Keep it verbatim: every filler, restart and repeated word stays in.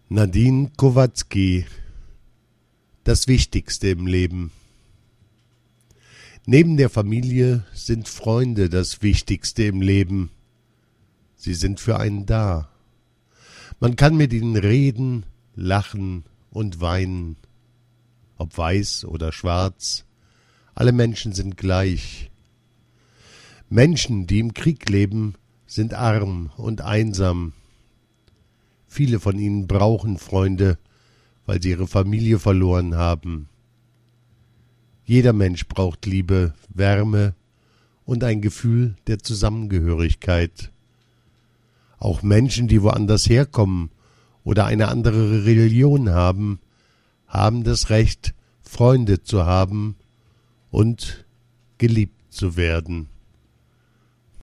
Nadine Kowatzki. Das Wichtigste im Leben. Neben der Familie sind Freunde das Wichtigste im Leben. Sie sind für einen da. Man kann mit ihnen reden, lachen und weinen. Ob weiß oder schwarz, alle Menschen sind gleich. Menschen, die im Krieg leben, sind arm und einsam. Viele von ihnen brauchen Freunde, weil sie ihre Familie verloren haben. Jeder Mensch braucht Liebe, Wärme und ein Gefühl der Zusammengehörigkeit. Auch Menschen, die woanders herkommen oder eine andere Religion haben, haben das Recht, Freunde zu haben und geliebt zu werden.